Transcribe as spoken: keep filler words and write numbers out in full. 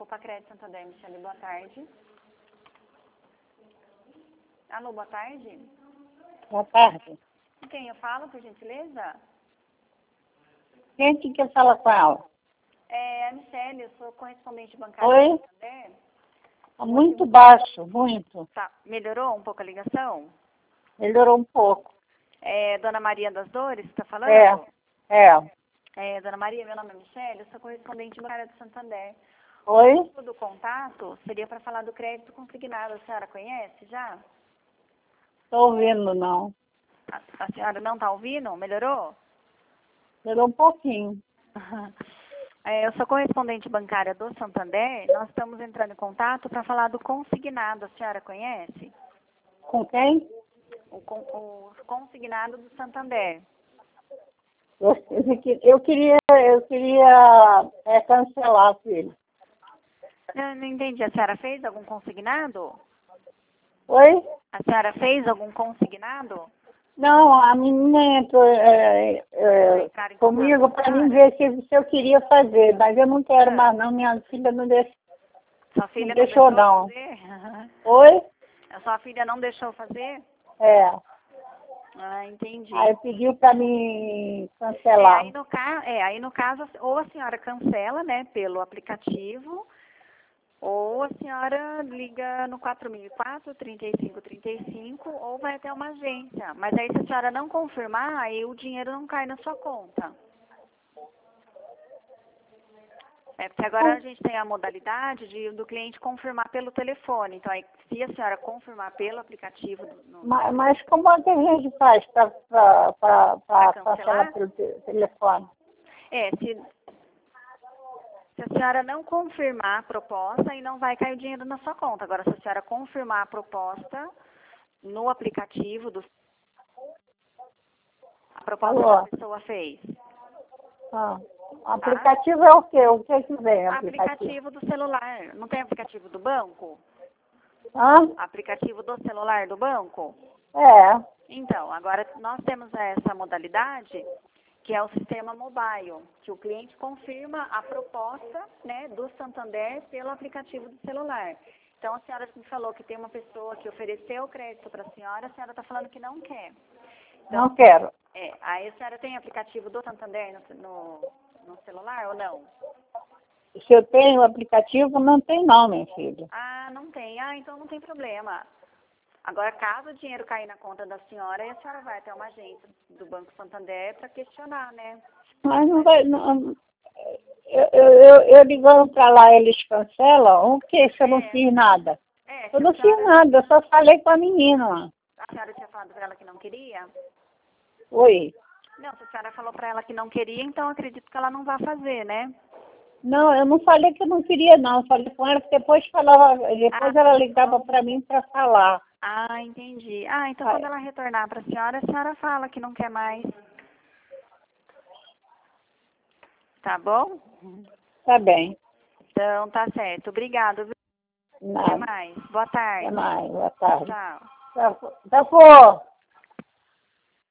Pacred Santander, Michele, boa tarde. Alô, boa tarde. Boa tarde. Com quem eu falo, por gentileza? Quem que quer falar com ela? É a Michele, eu sou correspondente bancária Oi? do Santander. Tá muito baixo, muito. Tá, melhorou um pouco a ligação? Melhorou um pouco. É Dona Maria das Dores, está falando? É, é. É, Dona Maria, meu nome é Michele, eu sou correspondente bancária do Santander. Oi? O motivo do contato seria para falar do crédito consignado. A senhora conhece já? Tô ouvindo, não. A, a senhora não está ouvindo? Melhorou? Melhorou um pouquinho. É, eu sou correspondente bancária do Santander. Nós estamos entrando em contato para falar do consignado. A senhora conhece? Com quem? O, con- o consignado do Santander. Eu, eu queria, eu queria é, cancelar, filho. Eu não entendi. A senhora fez algum consignado? Oi? A senhora fez algum consignado? Não, a menina entrou é, é, Entrar em comigo contato com a para mim senhora? ver se, se eu queria fazer, mas eu não quero Ah. mais não, minha filha não deixou. Sua filha não deixou, deixou não. fazer? Oi? A sua filha não deixou fazer? É. Ah, entendi. Aí pediu para me É, cancelar. aí no ca... é, aí no caso, ou a senhora cancela, né, pelo aplicativo, ou a senhora liga no quatro mil e quatro, trinta e cinco trinta e cinco, ou vai até uma agência. Mas aí se a senhora não confirmar, aí o dinheiro não cai na sua conta. É porque agora a gente tem a modalidade de, do cliente confirmar pelo telefone. Então, aí, se a senhora confirmar pelo aplicativo... No... Mas, mas como é que a gente faz para Pra cancelar cancelar? pelo te- telefone? É, se, se a senhora não confirmar a proposta, aí não vai cair o dinheiro na sua conta. Agora, se a senhora confirmar a proposta no aplicativo, do, a proposta Alô? que a pessoa fez. Ah. Aplicativo é o quê? O que que vem aplicativo? Aplicativo do celular. Não tem aplicativo do banco? Hã? Aplicativo do celular do banco? É. Então, agora nós temos essa modalidade, que é o sistema mobile, que o cliente confirma a proposta, né, do Santander pelo aplicativo do celular. Então, a senhora me falou que tem uma pessoa que ofereceu crédito para a senhora, a senhora está falando que não quer. Então, Não quero. é, aí a senhora tem aplicativo do Santander no, no, no celular ou não? Se eu tenho o aplicativo, não tem não, minha filha. Ah, não tem. Ah, então não tem problema. Agora, caso o dinheiro cair na conta da senhora, aí a senhora vai até uma agência do Banco Santander para questionar, né? Mas não vai... Não, eu, eu, eu, eu ligando para lá, eles cancelam? O que se eu não É, fiz nada? é, se Eu a não fiz senhora, nada, eu só falei com a menina lá. a senhora tinha falado para ela que não queria? Oi. Não, se a senhora falou para ela que não queria, então acredito que ela não vai fazer, né? Não, eu não falei que eu não queria, não. Eu falei com ela que depois falava, depois Ah, ela ligava para mim para falar. ah, entendi. Ah, então Aí, quando ela retornar para a senhora, a senhora fala que não quer mais. Tá bom? tá bem. Então tá certo. Obrigado. Viu? Até Nada. mais. Boa tarde. Até mais. Boa tarde. Tchau. Tá, tá bom.